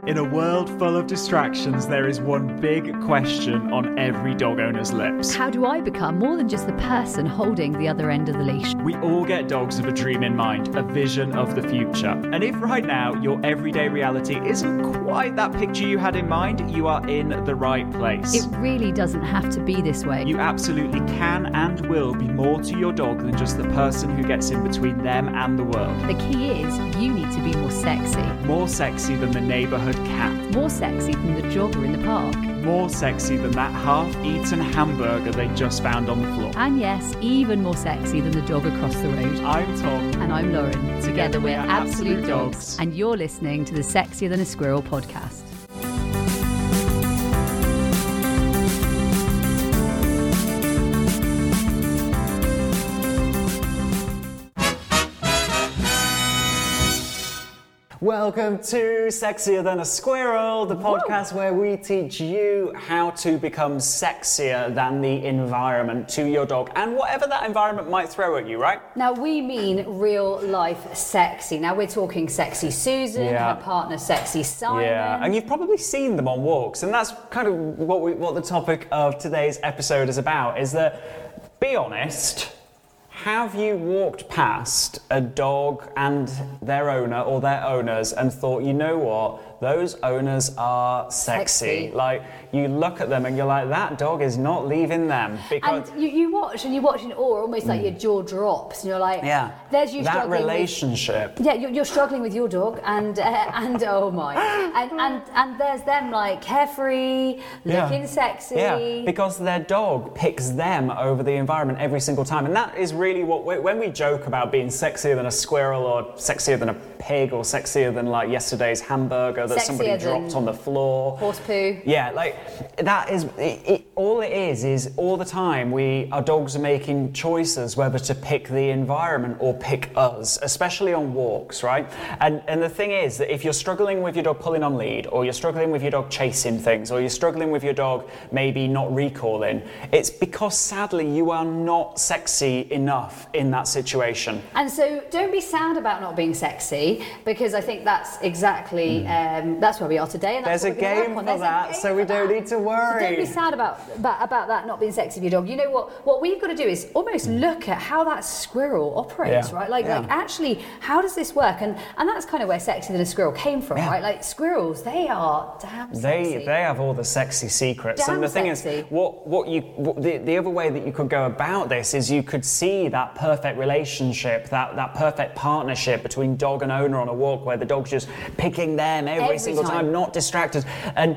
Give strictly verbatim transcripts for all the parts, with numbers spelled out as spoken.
In a world full of distractions, there is one big question on every dog owner's lips. How do I become more than just the person holding the other end of the leash? We all get dogs with a dream in mind, a vision of the future. And if right now your everyday reality isn't quite that picture you had in mind, you are in the right place. It really doesn't have to be this way. You absolutely can and will be more to your dog than just the person who gets in between them and the world. The key is you need to be more sexy. More sexy than the neighbourhood cat. More sexy than the jogger in the park. More sexy than that half-eaten hamburger they just found on the floor. And yes, even more sexy than the dog across the road. I'm Tom. And I'm Lauren. Together, Together we're Absolute, Absolute dogs. Dogs. And you're listening to the Sexier Than a Squirrel podcast. Welcome to Sexier Than a Squirrel, the podcast where we teach you how to become sexier than the environment to your dog and whatever that environment might throw at you, right? Now, we mean real life sexy. Now, we're talking sexy Susan, Yeah. her partner sexy Simon. Yeah, and you've probably seen them on walks, and that's kind of what we, what the topic of today's episode is about, is that, be honest, have you walked past a dog and their owner or their owners and thought, you know what, those owners are sexy. Sexy. Like, you look at them and you're like, that dog is not leaving them. Because And you, you watch and you watch in awe, almost like your jaw drops, and you're like, yeah, there's you that struggling relationship. With, yeah, you're, you're struggling with your dog, and uh, and oh my, and and and there's them like carefree, looking Yeah. sexy. Yeah, because their dog picks them over the environment every single time. And that is really what, we, when we joke about being sexier than a squirrel or sexier than a pig or sexier than like yesterday's hamburger that somebody Sexier dropped than on the floor. horse poo. Yeah, like that is, it, it, all it is, is all the time we, our dogs are making choices whether to pick the environment or pick us, especially on walks, right? And and the thing is that if you're struggling with your dog pulling on lead, or you're struggling with your dog chasing things, or you're struggling with your dog maybe not recalling, it's because sadly you are not sexy enough in that situation. And so don't be sad about not being sexy, because I think that's exactly um, that's where we are today. And that's There's what a we're gonna game work on. for There's a that, game so we for don't that. need to So worry. don't be sad about, about about that not being sexy for your dog. You know what? What we've got to do is almost look at how that squirrel operates, Yeah. right? Like Yeah. like actually, how does this work? And and that's kind of where Sexier Than a Squirrel came from, Yeah. right? Like squirrels, they are damn sexy. They they have all the sexy secrets, Damn and the thing sexy. is, what what you what, the the other way that you could go about this is you could see that perfect relationship, that that perfect partnership between dog and owner on a walk, where the dog's just picking them every, Every single time. time. not distracted. And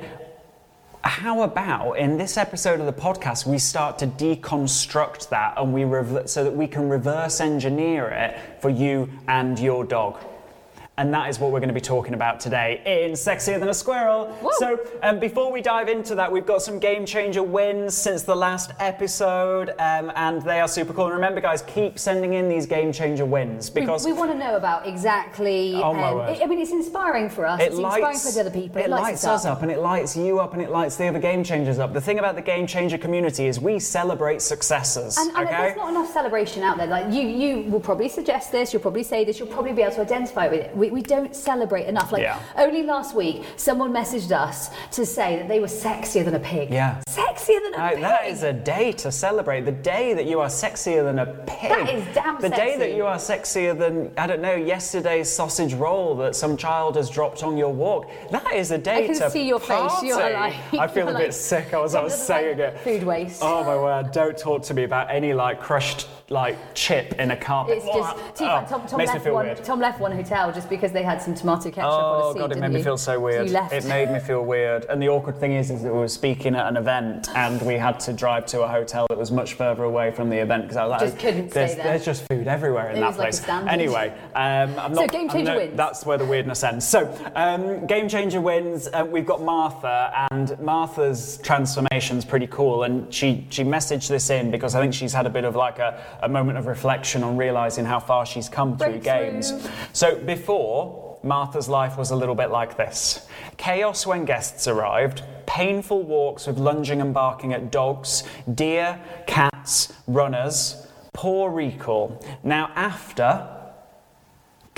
how about in this episode of the podcast we start to deconstruct that, and we rev- so that we can reverse engineer it for you and your dog. And that is what we're going to be talking about today in Sexier Than a Squirrel. Woo. So um, before we dive into that, we've got some game changer wins since the last episode, um, and they are super cool. And remember, guys, keep sending in these game changer wins, because we, we want to know about exactly. Oh, my um, word. I I mean, it's inspiring for us. it it's lights, inspiring for the other people. it lights us up, and it lights you up, and it lights the other game changers up. The thing about the game changer community is we celebrate successes. And, and okay? there's not enough celebration out there. Like you, you will probably suggest this. You'll probably say this. You'll probably be able to identify with it. We, we don't celebrate enough. Like Yeah. only last week, someone messaged us to say that they were sexier than a pig. Yeah. Sexier than a Right, pig. that is a day to celebrate. The day that you are sexier than a pig. That is damn The day sexy. that you are sexier than, I don't know, yesterday's sausage roll that some child has dropped on your walk. That is a day I can to see your face. party. You're like- I feel you're a bit like- sick. I was, I was Doesn't saying like it. food waste. Oh my word! Don't talk to me about any like crushed like chip in a carpet. It's just T- Oh, Tom, Tom makes me left feel one. weird. Tom left one hotel just because they had some tomato ketchup Oh on a seat. god, it didn't made me he? feel so So weird. you left. It made me feel weird. And the awkward thing is, is that we were speaking at an event, and we had to drive to a hotel that was much further away from the event, because I was like, Just couldn't stay there's, there. there's just food everywhere in It that was like a place. standard. Anyway, um, I'm So not. game I'm changer no- wins. That's where the weirdness ends. So um, game changer wins. Uh, we've got Martha, and Martha's transformation's pretty cool. And she she messaged this in because I think she's had a bit of like a, a moment of reflection on realising how far she's come through Breakthrough. games. So before, Martha's life was a little bit like this. Chaos when guests arrived, painful walks with lunging and barking at dogs, deer, cats, runners, poor recall. Now after,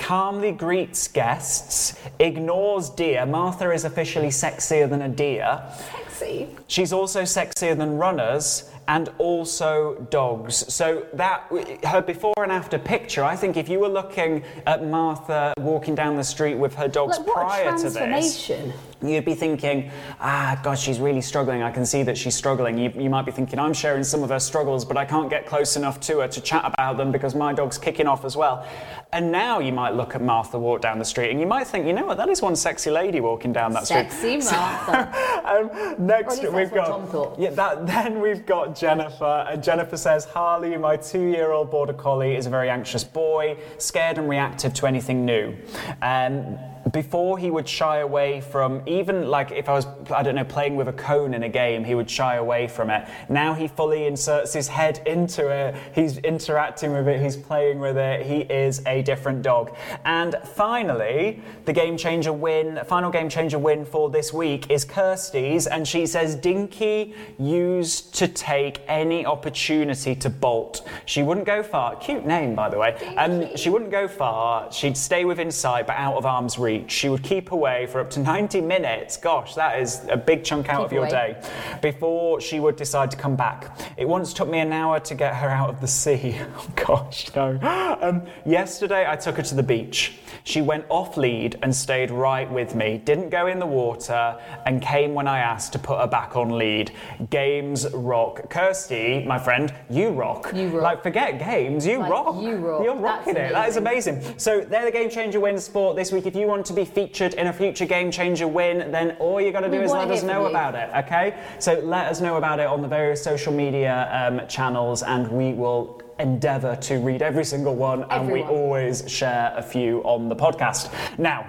calmly greets guests, ignores deer. Martha is officially sexier than a deer. Sexy. She's also sexier than runners and also dogs. So that, her before and after picture, I think if you were looking at Martha walking down the street with her dogs Like, what a prior to this, transformation. you'd be thinking, ah, God, she's really struggling. I can see that she's struggling. You, you might be thinking, I'm sharing some of her struggles, but I can't get close enough to her to chat about them because my dog's kicking off as well. And now you might look at Martha walk down the street and you might think, you know what, that is one sexy lady walking down that Sexy street. Martha. um, next, Or at least we've that's what got. Tom thought. Yeah, that, then we've got Jennifer. And Jennifer says, Harley, my two-year-old border collie, is a very anxious boy, scared and reactive to anything new. Um, Before he would shy away from, even like if I was, I don't know, playing with a cone in a game, he would shy away from it. Now he fully inserts his head into it, he's interacting with it, he's playing with it, he is a different dog. And finally, the game changer win, final game changer win for this week is Kirsty's, and she says, Dinky used to take any opportunity to bolt. She wouldn't go far, cute name by the way, and um, she wouldn't go far, she'd stay within sight but out of arm's reach. She would keep away for up to ninety minutes. Gosh, that is a big chunk out Keep of your away. day. Before she would decide to come back. It once took me an hour to get her out of the sea. Oh gosh, no. Um, yesterday I took her to the beach. She went off lead and stayed right with me. Didn't go in the water and came when I asked to put her back on lead. Games rock. Kirsty, my friend, you rock. You rock. Like, forget games, you Like, rock. you rock. You're That's rocking it. That is amazing. So they're the Game Changer wins for this week. If you want to be featured in a future Game Changer win, then all you got to do We is wanna let us hear know from you. about it, okay? So let us know about it on the various social media um, channels, and we will endeavour to read every single one, and we Everyone. always share a few on the podcast. Now,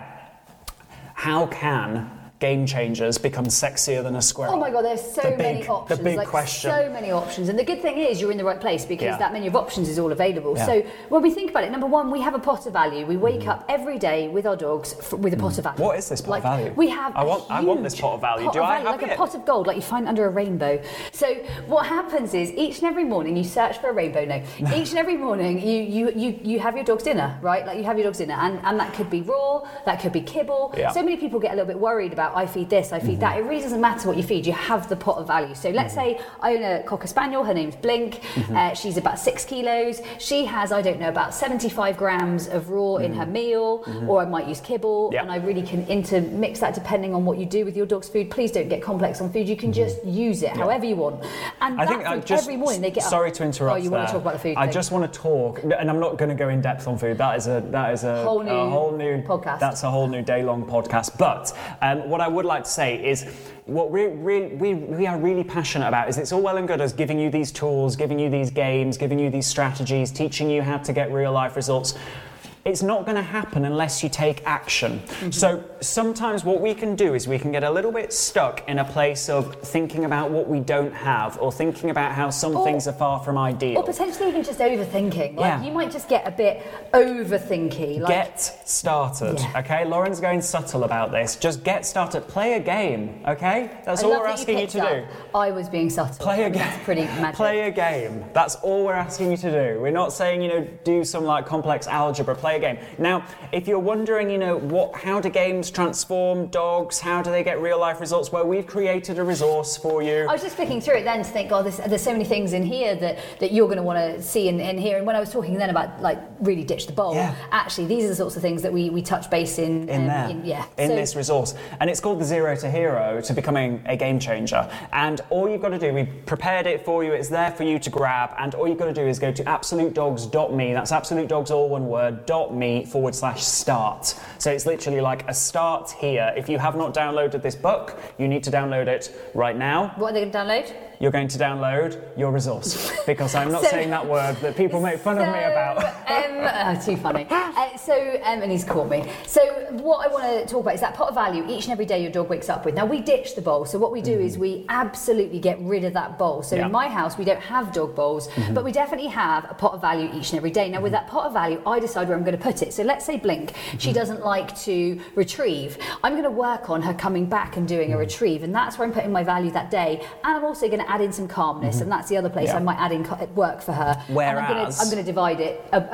how can Game Changers become sexier than a squirrel? Oh my God, there's so The many big- options. the big like, question. So many options. And the good thing is you're in the right place because Yeah. that menu of options is all available. Yeah. So when we think about it, number one, we have a pot of value. We wake up every day with our dogs f- with a pot of value. What is this pot like, of value? We have I a want- I want this huge pot of value. pot Do of I value, have like it? a pot of gold, like you find under a rainbow. So what happens is each and every morning you search for a rainbow. No, each and every morning you you you you have your dog's dinner, right? Like you have your dog's dinner, and and that could be raw, that could be kibble. Yeah. So many people get a little bit worried about I feed this, I feed that. It really doesn't matter what you feed, you have the pot of value. So let's say I own a Cocker Spaniel, her name's Blink, uh, she's about six kilos, she has, I don't know, about seventy-five grams of raw in her meal, or I might use kibble, Yeah. and I really can intermix that depending on what you do with your dog's food. Please don't get complex on food, you can just use it however you want. And I that think I food, just, every morning they get up. sorry to interrupt Oh, you want there. to talk about the food I thing? just want to talk, and I'm not going to go in depth on food. That is a that is a Whole new a whole new podcast. That's a whole new day long podcast. But um, what I would like to say is, what we we we we are really passionate about is it's all well and good us giving you these tools, giving you these games, giving you these strategies, teaching you how to get real life results. It's not going to happen unless you take action. Mm-hmm. So sometimes what we can do is we can get a little bit stuck in a place of thinking about what we don't have, or thinking about how some Or- things are far from ideal. Or potentially even just overthinking. Like Yeah. you might just get a bit overthinky. Like, Get started, Yeah. okay? Lauren's going subtle about this. Just get started. Play a game, okay? That's I all love we're that asking you picked to do. up. I was being subtle. Play a I mean, game. That's pretty magic. Play a game. That's all we're asking you to do. We're not saying, you know, do some like complex algebra. Play a game. Now, if you're wondering, you know, what, how do games transform dogs? How do they get real life results? Well, we've created a resource for you. I was just flicking through it then to think, God, there's, there's so many things in here that, that you're going to want to see and, and hear. And when I was talking then about like really ditch the bowl, Yeah. actually these are the sorts of things that we, we touch base in. in um, there, in- yeah. in So- this resource. And it's called the Zero to Hero to becoming a game changer. And all you've got to do, we've prepared it for you, it's there for you to grab, and all you've got to do is go to absolute dogs dot me, that's absolute dogs all one word, dot me forward slash start. So it's literally like a start here. If you have not downloaded this book, you need to download it right now. What are they going to download? You're going to download your resource, because I'm not So- saying that word that people make fun of me So, about. um, oh, too funny. Uh, so, um, and he's caught me. So, what I want to talk about is that pot of value each and every day your dog wakes up with. Now, we ditch the bowl. So, what we do is we absolutely get rid of that bowl. So, Yeah. in my house, we don't have dog bowls, but we definitely have a pot of value each and every day. Now, with that pot of value, I decide where I'm going to put it. So, let's say Blink, she doesn't like to retrieve. I'm going to work on her coming back and doing a retrieve, and that's where I'm putting my value that day. And I'm also going to add in some calmness, and that's the other place Yeah. I might add in co- work for her. And I'm going Whereas- to I'm going to divide it a- appropriately.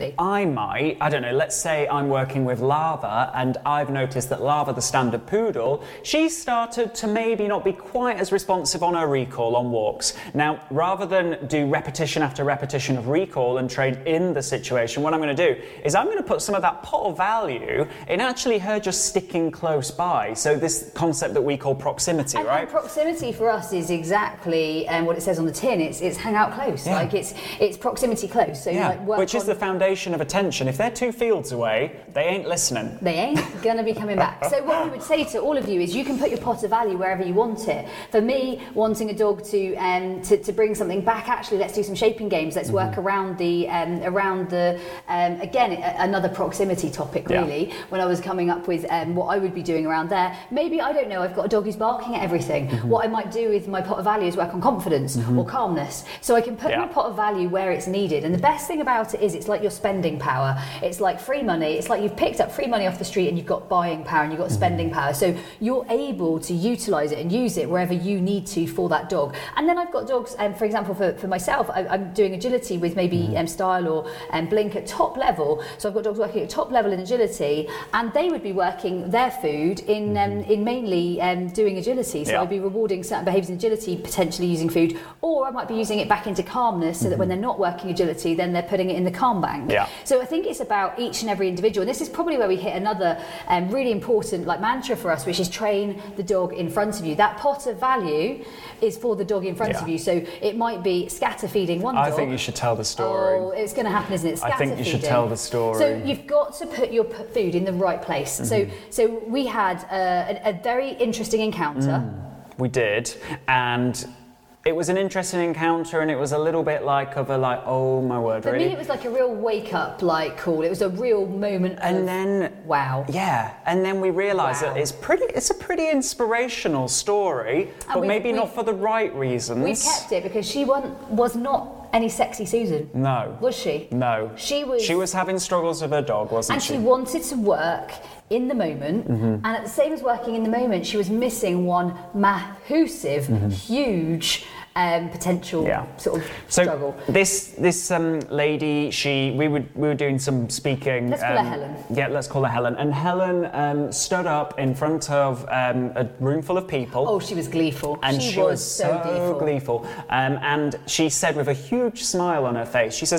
Absolutely. I might, I don't know, let's say I'm working with Lava and I've noticed that Lava, the standard poodle, she started to maybe not be quite as responsive on her recall on walks. Now, rather than do repetition after repetition of recall and train in the situation, what I'm going to do is I'm going to put some of that pot of value in actually her just sticking close by. So this concept that we call proximity, and, right? And proximity for us is exactly um, what it says on the tin. It's it's hang out close. Yeah. Like it's it's proximity close. So Yeah, like work which is on- the foundation of attention. If they're two fields away, they ain't listening. They ain't going to be coming back. So what we would say to all of you is you can put your pot of value wherever you want it. For me, wanting a dog to um, to, to bring something back, actually, let's do some shaping games. Let's work Mm-hmm. around the, um, around the um, again, a- another proximity topic, Yeah. really, when I was coming up with um, what I would be doing around there. Maybe, I don't know, I've got a dog who's barking at everything. Mm-hmm. What I might do with my pot of value is work on confidence or calmness. So I can put Yeah. my pot of value where it's needed. And the best thing about it is it's like your spending power. It's like free money. It's like you've picked up free money off the street and you've got buying power and you've got spending power. So you're able to utilise it and use it wherever you need to for that dog. And then I've got dogs, um, for example, for, for myself, I, I'm doing agility with maybe um, Style or um, Blink at top level. So I've got dogs working at top level in agility, and they would be working their food in um, in mainly um, doing agility. So Yeah. I'd be rewarding certain behaviours in agility, potentially using food, or I might be using it back into calmness so that when they're not working agility, then they're putting it in the calm bank. Yeah. So I think it's about each and every individual. And this is probably where we hit another um, really important like mantra for us, which is train the dog in front of you. That pot of value is for the dog in front Yeah. of you. So it might be scatter feeding one I dog. think you should tell the story. Oh, it's going to happen, isn't it? I Scatter think you should feeding. tell the story. So you've got to put your p- food in the right place. So so we had uh, a, a very interesting encounter. We did, and it was an interesting encounter, and it was a little bit like of a like, oh my word, For really? me, it was like a real wake-up like call. It was a real moment and of, then wow. yeah, and then we realised Wow. that it's pretty. It's a pretty inspirational story, but we've- maybe not we've- for the right reasons. We kept it because she wasn't, was not any sexy Susan. No. Was she? No. She was... She was having struggles with her dog, wasn't And she? she wanted to work in the moment, and at the same as working in the moment, she was missing one massive, huge um, potential Yeah. sort of So struggle. this this um, lady, she we would we were doing some speaking. Let's call her um, Helen. Yeah, let's call her Helen. And Helen um, stood up in front of um, a room full of people. Oh, she was gleeful. And she, she, was, so gleeful. Um, and she said with a huge smile on her face, she says,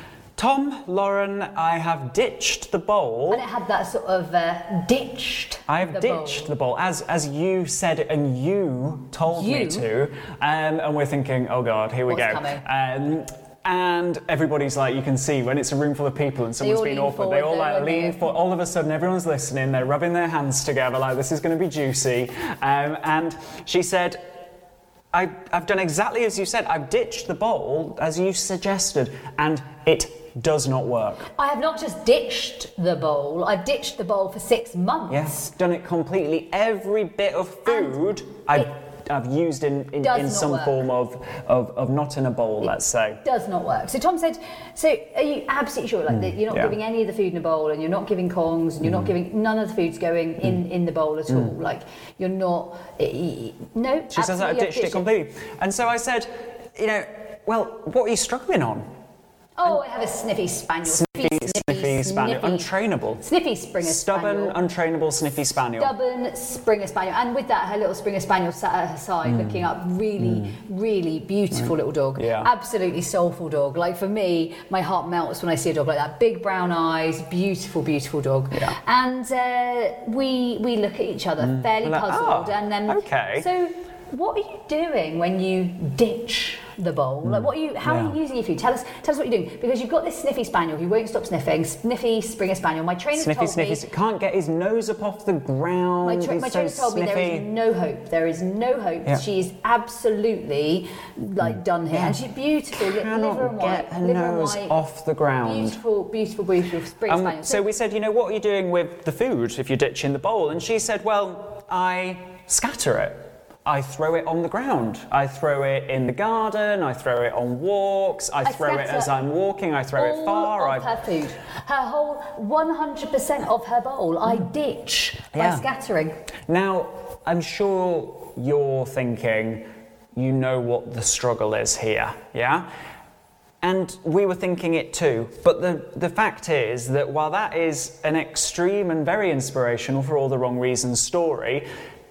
Tom, Lauren, I have ditched the bowl. And it had that sort of uh, ditched. I have the ditched bowl. the bowl, as as you said it and you told me You? to. Um, and we're thinking, oh God, here we What's go. coming? Um, and everybody's like, you can see when it's a room full of people and someone's all being lean awkward, they forward, all they're like lean looking. forward. All of a sudden, everyone's listening, they're rubbing their hands together like this is going to be juicy. Um, and she said, I, I've done exactly as you said. I've ditched the bowl as you suggested, and it does not work. I have not just ditched the bowl, I've ditched the bowl for six months. Yes, done it completely. Every bit of food I've, I've used in, in, does in not some work. form of, of, of not in a bowl, let's say. Does not work. So Tom said, so are you absolutely sure like that you're not yeah. giving any of the food in a bowl and you're not giving Kongs and you're not giving, none of the food's going in, in the bowl at all? Like you're not, eh, no, She says I've absolutely, ditched it completely. And so I said, you know, well, what are you struggling on? Oh, I have a sniffy spaniel. Sniffy, sniffy spaniel. Untrainable. Sniffy Springer Stubborn, Spaniel. untrainable, sniffy spaniel. Stubborn Springer Spaniel. And with that, her little Springer Spaniel sat at her side looking up. Really, really beautiful little dog. Yeah. Absolutely soulful dog. Like for me, my heart melts when I see a dog like that. Big brown eyes, beautiful, beautiful dog. Yeah. And uh, we we look at each other fairly We're like, puzzled. "Oh, and then, okay." So what are you doing when you ditch the bowl? Like what are you, how Yeah. are you using your food? Tell us, tell us what you're doing. Because you've got this sniffy spaniel who won't stop sniffing. Sniffy Springer Spaniel. My trainer Sniffy, told sniffy, me... can't get his nose up off the ground. My, tra- He's my so trainer told me there is sniffy. no hope. There is no hope. Yeah. She is absolutely like done here, Yeah. and she's beautiful. li- Cannot liver and white, get her liver and nose white, off the ground. Beautiful, beautiful, beautiful spring Um, spaniel. so we said, you know, what are you doing with the food if you're ditching the bowl? And she said, well, I scatter it. I throw it on the ground. I throw it in the garden. I throw it on walks. I, I throw it scatter as I'm walking. I throw all it far. of I... her food, her whole one hundred percent of her bowl, I ditch Yeah. by scattering. Now, I'm sure you're thinking, you know what the struggle is here, yeah? And we were thinking it too. But the, the fact is that while that is an extreme and very inspirational for all the wrong reasons story,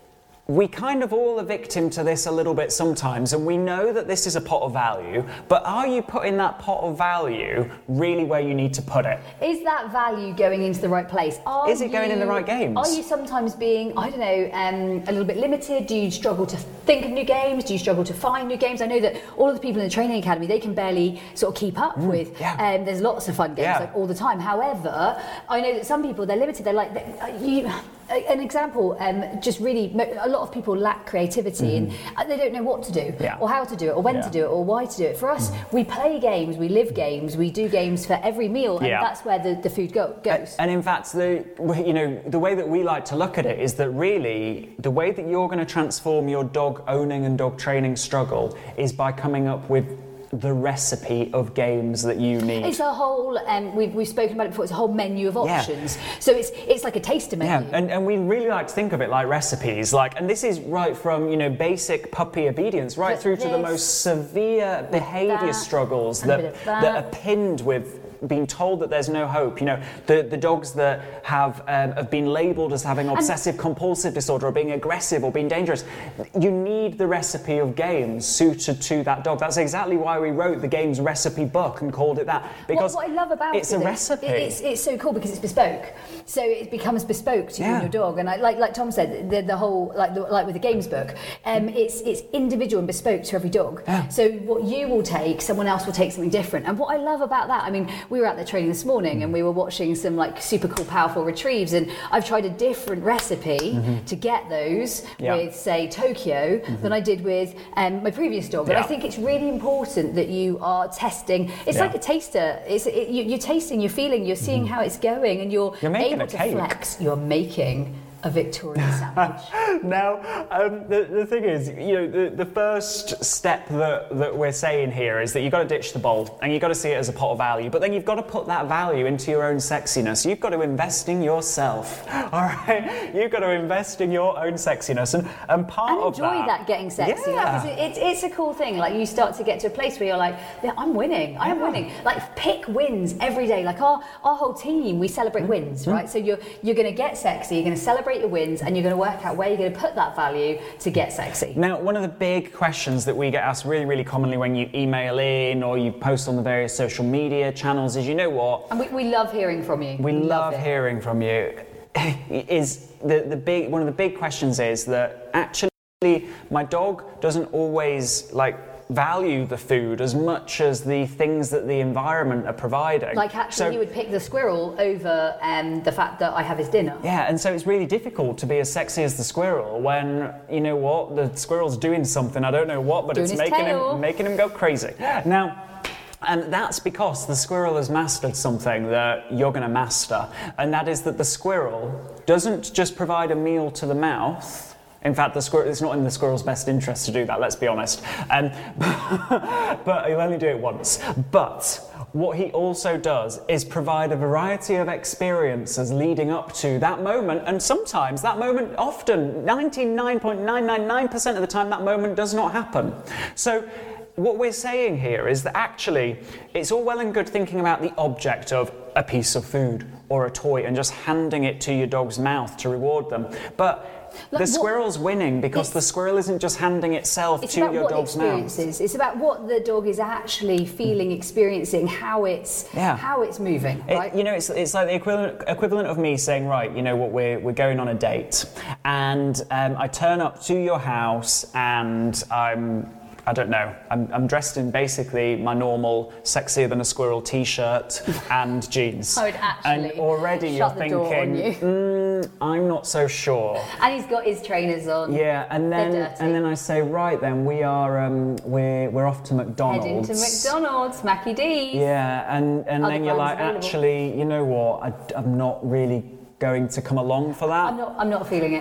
we kind of all are victim to this a little bit sometimes, and we know that this is a pot of value, but are you putting that pot of value really where you need to put it? Is that value going into the right place? Are is it going you, in the right games? Are you sometimes being, I don't know, um, a little bit limited? Do you struggle to think of new games? Do you struggle to find new games? I know that all of the people in the training academy, they can barely sort of keep up mm, with. Yeah. Um, there's lots of fun games yeah. like all the time. However, I know that some people, they're limited. They're like, they, you. An example, um, just really, a lot of people lack creativity mm-hmm. and they don't know what to do yeah. or how to do it or when yeah. to do it or why to do it. For us, mm-hmm. we play games, we live games, we do games for every meal, and yeah. that's where the, the food go, goes. And, and in fact, the you know the way that we like to look at it is that really the way that you're going to transform your dog owning and dog training struggle is by coming up with the recipe of games that you need. It's a whole, um, we've, we've spoken about it before, it's a whole menu of options. Yeah. So it's it's like a taster menu. Yeah, and, and we really like to think of it like recipes. Like, and this is right from, you know, basic puppy obedience right Put through this, to the most severe behaviour that, struggles that, that. that are pinned with being told that there's no hope. You know, the, the dogs that have um, have been labelled as having obsessive compulsive disorder or being aggressive or being dangerous, you need the recipe of games suited to that dog. That's exactly why we wrote the games recipe book and called it that. Because what, what I love about it's it a is recipe. It, it's, it's so cool because it's bespoke. So it becomes bespoke to you yeah. and your dog. And I, like like Tom said, the, the whole, like the, like with the games book, um, it's it's individual and bespoke to every dog. Yeah. So what you will take, someone else will take something different. And what I love about that, I mean, we were at the training this morning and we were watching some like super cool powerful retrieves, and I've tried a different recipe mm-hmm. to get those yeah. with say Tokyo mm-hmm. than I did with um, my previous dog. And yeah. I think it's really important that you are testing. It's yeah. like a taster. It's it, you, you're tasting, you're feeling, you're seeing mm-hmm. how it's going, and you're, you're making able a to cake. flex. You're making a Victoria sandwich. Now, um, the, the thing is, you know, the, the first step that, that we're saying here is that you've got to ditch the bowl and you've got to see it as a pot of value, but then you've got to put that value into your own sexiness. You've got to invest in yourself, all right? You've got to invest in your own sexiness, and, and part and of that... enjoy that getting sexy. Yeah. Like, it's, it's a cool thing. Like, you start to get to a place where you're like, yeah, I'm winning, I am yeah. winning. Like, pick wins every day. Like, our, our whole team, we celebrate mm-hmm. wins, right? So you're, you're going to get sexy, you're going to celebrate your wins, and you're going to work out where you're going to put that value to get sexy. Now, one of the big questions that we get asked really, really commonly when you email in or you post on the various social media channels is, you know what? And we, we love hearing from you. We, we love, love hearing from you. is the, the big one of the big questions is that actually my dog doesn't always like value the food as much as the things that the environment are providing. Like actually so, you would pick the squirrel over um, the fact that I have his dinner. Yeah, and so it's really difficult to be as sexy as the squirrel when, you know what, the squirrel's doing something, I don't know what, but doing it's making tail. him making him go crazy. Now, and that's because the squirrel has mastered something that you're going to master, and that is that the squirrel doesn't just provide a meal to the mouth. In fact, the squirrel, it's not in the squirrel's best interest to do that, let's be honest. Um, but he'll only do it once. But what he also does is provide a variety of experiences leading up to that moment, and sometimes that moment, often ninety-nine point nine nine nine percent of the time, that moment does not happen. So what we're saying here is that actually it's all well and good thinking about the object of a piece of food or a toy and just handing it to your dog's mouth to reward them. But Like the squirrel's what, winning because the squirrel isn't just handing itself it's to about your what dog's the experience mouth. Is. It's about what the dog is actually feeling, experiencing, how it's yeah. how it's moving. It, right? you know, it's it's like the equivalent equivalent of me saying, right, you know what, we're we're going on a date, and um, I turn up to your house and I'm. I don't know, I'm, I'm dressed in basically my normal sexier than a squirrel t-shirt and jeans. I would actually and already shut you're the door on thinking, you. mm, I'm not so sure. And he's got his trainers on. Yeah, and then They're dirty. and then I say, right then, we are um, we're we're off to McDonald's. Heading to McDonald's, Mackie D's. Yeah, and, and Other then you're like, brands available. actually, you know what, I, I'm not really going to come along for that. I'm not. I'm not feeling it.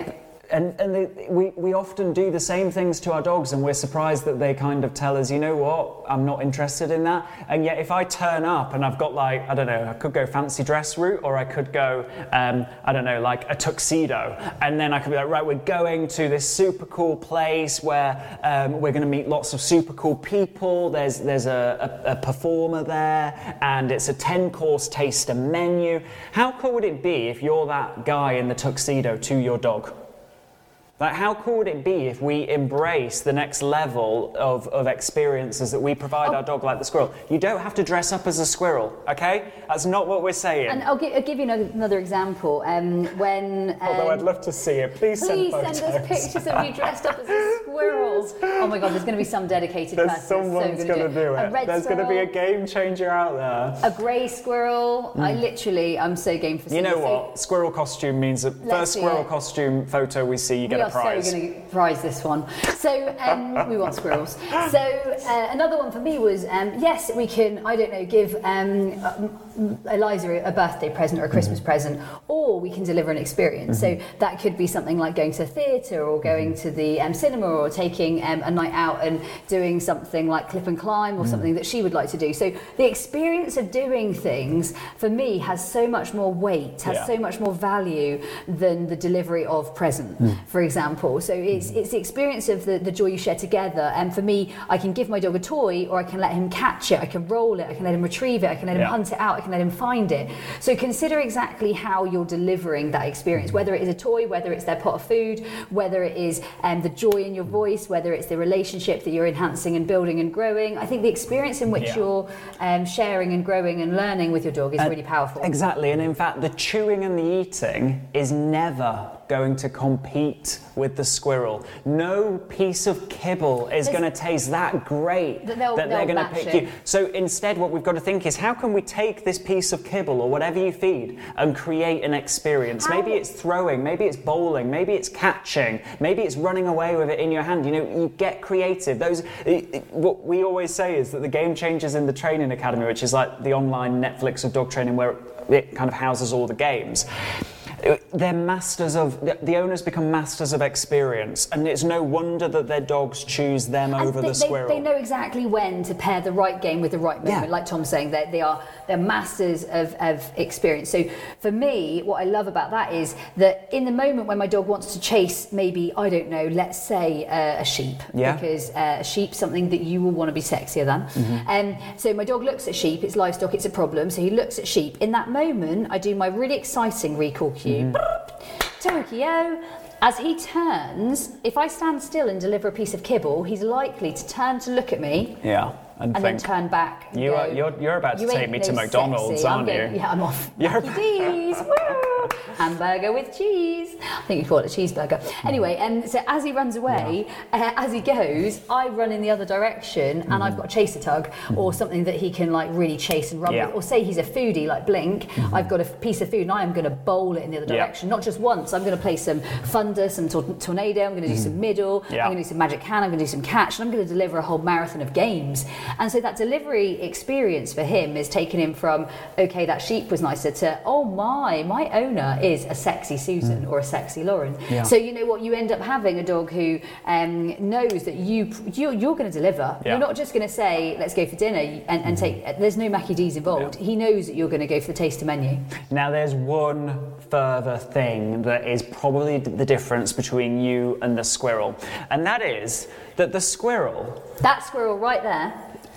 and and they, we, we often do the same things to our dogs, and we're surprised that they kind of tell us, you know what, I'm not interested in that. And yet if I turn up and I've got like, I don't know, I could go fancy dress route, or I could go, um, I don't know, like a tuxedo. And then I could be like, right, we're going to this super cool place where um, we're going to meet lots of super cool people. There's, there's a, a, a performer there, and it's a ten course taster menu. How cool would it be if you're that guy in the tuxedo to your dog? Like, how cool would it be if we embrace the next level of, of experiences that we provide oh. our dog, like the squirrel? You don't have to dress up as a squirrel, okay? That's not what we're saying. And I'll give, I'll give you another, another example. Um, when um, Although I'd love to see it. Please, please send, send us pictures of you dressed up as a squirrel. Oh my God, there's going to be some dedicated there's person. Someone's so going to do, do it. A red there's going to be a game changer out there. A grey squirrel. Mm. I literally, I'm so game for You know so, what? Squirrel costume means that first squirrel it. costume photo we see, you get we a prize. So gonna prize this one. So um, we want squirrels. So uh, another one for me was um, yes, we can. I don't know, give um, Eliza a birthday present or a Christmas mm-hmm. present, or we can deliver an experience. Mm-hmm. So that could be something like going to a theatre, or going to the um, cinema, or taking um, a night out and doing something like clip and climb, or mm. something that she would like to do. So the experience of doing things for me has so much more weight, has yeah. so much more value than the delivery of present, mm. for example. So it's it's the experience of the, the joy you share together. And for me, I can give my dog a toy, or I can let him catch it, I can roll it, I can let him retrieve it, I can let him yeah. hunt it out, I can let him find it. So consider exactly how you're delivering that experience, whether it is a toy, whether it's their pot of food, whether it is um, the joy in your voice, whether it's the relationship that you're enhancing and building and growing. I think the experience in which yeah. you're um, sharing and growing and learning with your dog is uh, really powerful. Exactly, and in fact, the chewing and the eating is never going to compete with the squirrel. No piece of kibble is going to taste that great that, that they're going to pick it. you. So instead, what we've got to think is, how can we take this piece of kibble or whatever you feed and create an experience? How? Maybe it's throwing, maybe it's bowling, maybe it's catching, maybe it's running away with it in your hand. You know, you get creative. Those, it, it, what we always say is that the Game Changers in the Training Academy, which is like the online Netflix of dog training where it kind of houses all the games, they're masters of, the owners become masters of experience, and it's no wonder that their dogs choose them and over they, the squirrel. They, they know exactly when to pair the right game with the right moment. Yeah. Like Tom's saying, they, they are they're masters of, of experience. So for me, what I love about that is that in the moment when my dog wants to chase, maybe, I don't know, let's say uh, a sheep, yeah. because uh, a sheep's something that you will want to be sexier than. Mm-hmm. And so my dog looks at sheep, it's livestock, it's a problem, so he looks at sheep. In that moment, I do my really exciting recall cue. Mm-hmm. Tokyo. As he turns, if I stand still and deliver a piece of kibble, he's likely to turn to look at me. Yeah. And, and then turn back. And you go, are, you're, you're about to take me no to McDonald's, sexy. aren't going, you? Yeah, I'm off. You're Cheese. Woo! Hamburger with cheese. I think you call it a cheeseburger. Anyway, and um, so as he runs away, yeah. uh, as he goes, I run in the other direction, and mm. I've got a chaser tug mm. or something that he can like really chase and run yeah. with. Or say he's a foodie like Blink, mm-hmm. I've got a piece of food and I am going to bowl it in the other direction. Yeah. Not just once. I'm going to play some thunder, some tor- tornado. I'm going to do mm. some middle. Yeah. I'm going to do some magic hand. I'm going to do some catch, and I'm going to deliver a whole marathon of games. And so that delivery experience for him is taking him from, okay, that sheep was nicer, to, oh my, my owner is a sexy Susan mm. or a sexy Lauren. Yeah. So you know what, you end up having a dog who um, knows that you, you you're going to deliver. Yeah. You're not just going to say, let's go for dinner and, and take, there's no Mackie D's involved. Yeah. He knows that you're going to go for the taster menu. Now there's one further thing that is probably the difference between you and the squirrel, and that is that the squirrel, that squirrel right there,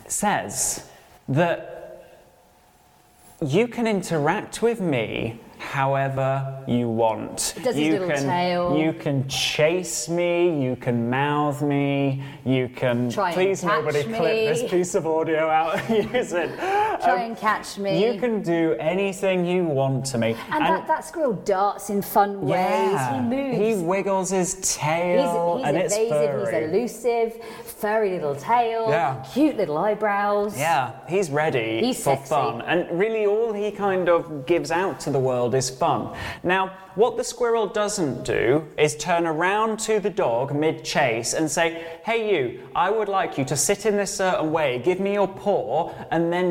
says that you can interact with me however you want. It does his you little can tail. You can chase me, you can mouth me, you can Try please and catch nobody me. clip this piece of audio out and use it. Try um, and catch me. You can do anything you want to me. And, and that, that squirrel darts in fun ways. Yeah, he moves. He wiggles his tail. He's, he's and evasive, it's furry. he's elusive, furry little tail, yeah. cute little eyebrows. Yeah, he's ready he's for sexy. fun. And really all he kind of gives out to the world is fun. Now, what the squirrel doesn't do is turn around to the dog mid-chase and say, hey you, I would like you to sit in this certain way, give me your paw, and then maybe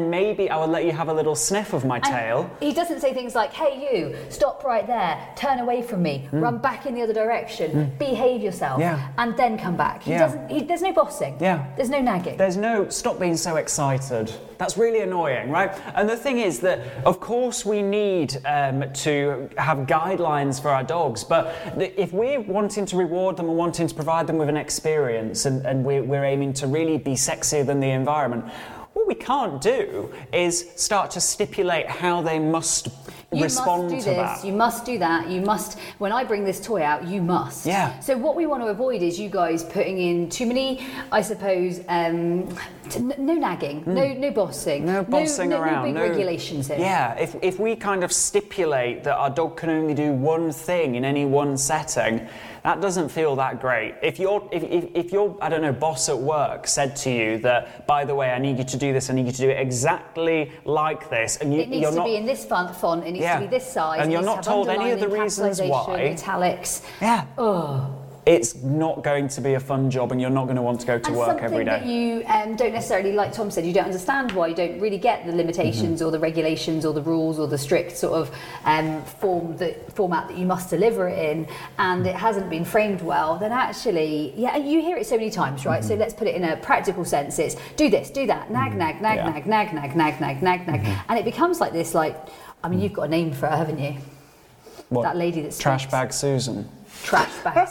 maybe I will let you have a little sniff of my And tail. he doesn't say things like, hey you, stop right there, turn away from me, mm. run back in the other direction, mm. behave yourself, yeah. and then come back. He yeah. doesn't. He, there's no bossing. Yeah. There's no nagging. There's no, stop being so excited. That's really annoying, right? And the thing is that, of course, we need um, to have guidelines for our dogs, but if we're wanting to reward them and wanting to provide them with an experience, and, and we're, we're aiming to really be sexier than the environment, what we can't do is start to stipulate how they must you respond must do to this, that. you must do that, you must, when I bring this toy out, you must. Yeah. So what we want to avoid is you guys putting in too many, I suppose, um, t- n- no nagging, mm. no no bossing. No bossing no, no, around. No big no, regulations here. Yeah, if, if we kind of stipulate that our dog can only do one thing in any one setting, that doesn't feel that great. If your if, if, if your, I don't know, boss at work said to you that, by the way, I need you to do this, I need you to do it exactly like this, and you, it needs you're to not, be in this font, font it needs yeah. to be this size, and it you're needs not to have told any of the underlining, reasons capitalisation, why. Italics. Yeah. Oh. It's not going to be a fun job, and you're not going to want to go to and work every day. Something that you um, don't necessarily, like Tom said, you don't understand why, you don't really get the limitations mm-hmm. or the regulations or the rules or the strict sort of um, form that, format that you must deliver it in, and it hasn't been framed well, then actually, yeah, you hear it so many times, right? Mm-hmm. So let's put it in a practical sense. It's do this, do that, nag, nag, nag, yeah. nag, nag, nag, nag, nag, nag, nag, mm-hmm. and it becomes like this, like, I mean, you've got a name for it, haven't you? What? That lady that's Trash Bag Susan. Trash Bag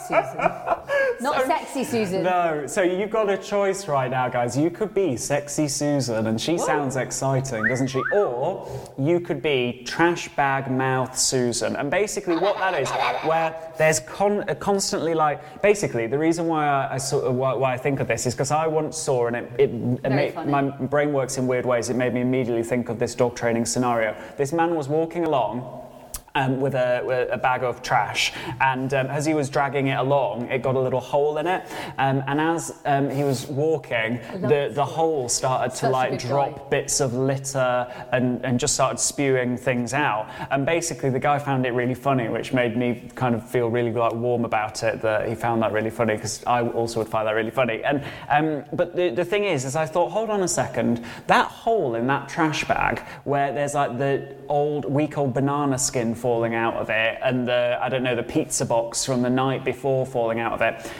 Susan. Not so, Sexy Susan. No, so you've got a choice right now, guys. You could be Sexy Susan, and she Whoa. sounds exciting, doesn't she? Or you could be Trash Bag Mouth Susan. And basically what that is, where there's con- constantly like, basically the reason why I, I sort of, why, why I think of this is because I once saw, and it, it, it made, my brain works in weird ways, it made me immediately think of this dog training scenario. This man was walking along Um, with, a, with a bag of trash, and um, as he was dragging it along, it got a little hole in it, um, and as um, he was walking, the, the hole started to Such like drop guy. bits of litter and, and just started spewing things out, and basically the guy found it really funny, which made me kind of feel really like warm about it, that he found that really funny, because I also would find that really funny. And um, but the, the thing is, is I thought, hold on a second, that hole in that trash bag where there's like the old, week old banana skin falling out of it, and the, I don't know, the pizza box from the night before falling out of it.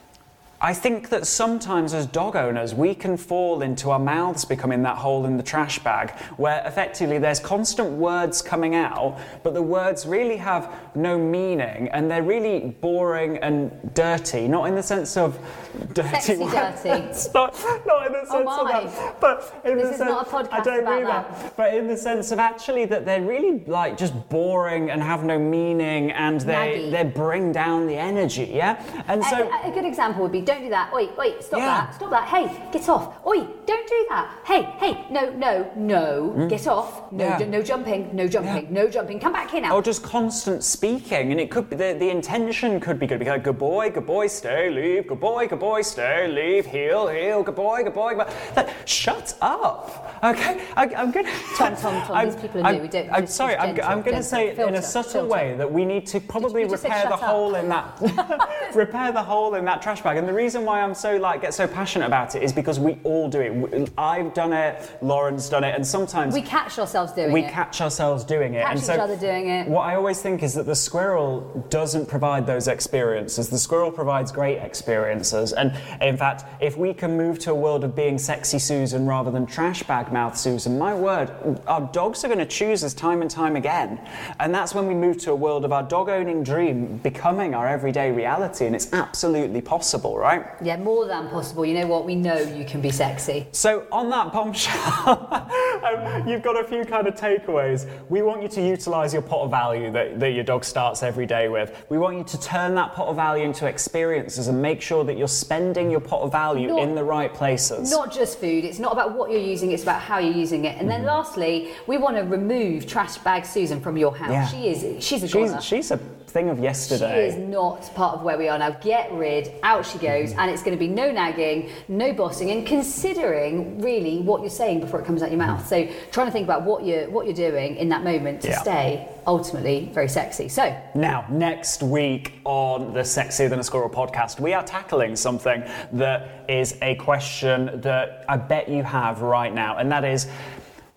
I think that sometimes as dog owners, we can fall into our mouths becoming that hole in the trash bag, where effectively there's constant words coming out, but the words really have no meaning, and they're really boring and dirty, not in the sense of dirty Sexy words. dirty. not, not in the sense Oh of my. that. But in This the is sense, not a podcast I don't about mean that. that. But in the sense of actually that they're really like just boring and have no meaning, and they Naggy. they bring down the energy, yeah? And so a, a good example would be, don't do that. Oi, oi, stop Yeah. that. Stop that. Hey, get off. Oi, don't do that. Hey, hey, no, no, no. Get off. No, Yeah. ju- no jumping. No jumping. Yeah. No jumping. Come back here now. or just constant speaking, and it could be the, the intention could be good. Be like, good boy, good boy, stay, leave, good boy, good boy, stay, leave, heel, heel, good boy, good boy. Good boy. Like, shut up, okay? I, I'm gonna. Tom, Tom, Tom. I'm, These people are I'm, new. We don't. I'm just- sorry. just I'm, gentle, I'm going to gentle. say it in Filter, a subtle filter. way that we need to probably you just said repair the shut up. hole in that repair the hole in that trash bag. And the reason why I'm so like get so passionate about it is because we all do it. I've done it. Lauren's done it, and sometimes We catch ourselves doing we it. catch ourselves doing it. Catch and each so other doing it. What I always think is that the squirrel doesn't provide those experiences. The squirrel provides great experiences. And in fact, if we can move to a world of being Sexy Susan rather than Trash Bag Mouth Susan, my word, our dogs are going to choose us time and time again. And that's when we move to a world of our dog-owning dream becoming our everyday reality. And it's absolutely possible, right? Yeah, more than possible. You know what? We know you can be sexy. So on that bombshell, um, you've got a few kind of takeaways. We want you to utilise your pot of value that, that your dog starts every day with. We want you to turn that pot of value into experiences and make sure that you're spending your pot of value Not- in the right places. Not just food. It's not about what you're using. It's about how you're using it. And then lastly, we want to remove Trash Bag Susan from your house. Yeah. She is. She's a goner. she's, she's a thing of She yesterday. is not part of where we are now. Get rid, out she goes, and it's going to be no nagging, no bossing, and considering really what you're saying before it comes out your mouth. So trying to think about what you're what you're doing in that moment to Yeah. stay ultimately very sexy. So Now, next week on the Sexier Than a Squirrel podcast, we are tackling something that is a question that I bet you have right now, and that is,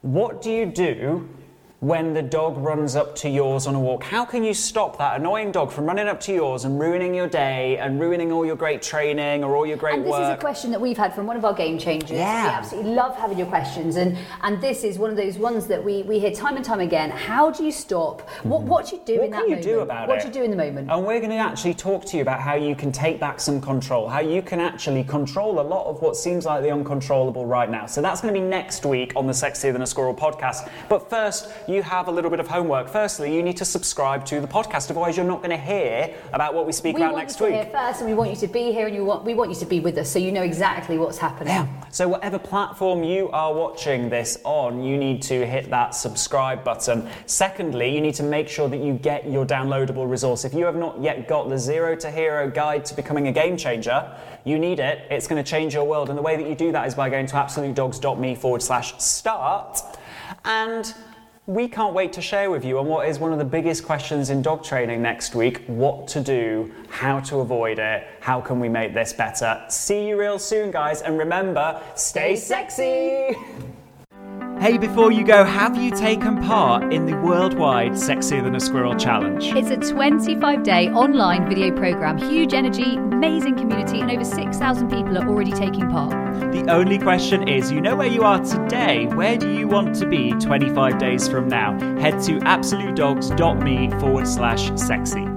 what do you do when the dog runs up to yours on a walk? How can you stop that annoying dog from running up to yours and ruining your day and ruining all your great training or all your great and this work? is a question that we've had from one of our game changers. Yeah. We absolutely love having your questions, and and this is one of those ones that we, we hear time and time again. How do you stop? What what do you do What in that can you moment? do about what it? do you do in the moment? And we're going to actually talk to you about how you can take back some control, how you can actually control a lot of what seems like the uncontrollable right now. So that's going to be next week on the Sexier Than a Squirrel podcast. But first, you have a little bit of homework. Firstly, you need to subscribe to the podcast, otherwise you're not going to hear about what we speak we about want next you to week. hear first, and we want you to be here, and you want we want you to be with us, so you know exactly what's happening. Yeah. So whatever platform you are watching this on, you need to hit that subscribe button. Secondly, you need to make sure that you get your downloadable resource. If you have not yet got the Zero to Hero Guide to Becoming a Game Changer, you need it. It's going to change your world. And the way that you do that is by going to absolutedogs.me forward slash start. And we can't wait to share with you on what is one of the biggest questions in dog training next week: what to do, how to avoid it, how can we make this better. See you real soon, guys, and remember, stay sexy! Hey, before you go, have you taken part in the worldwide Sexier Than a Squirrel Challenge? It's a twenty-five day online video program, huge energy, amazing community, and over six thousand people are already taking part. The only question is, you know where you are today, where do you want to be twenty-five days from now? Head to absolutedogs.me forward slash sexy.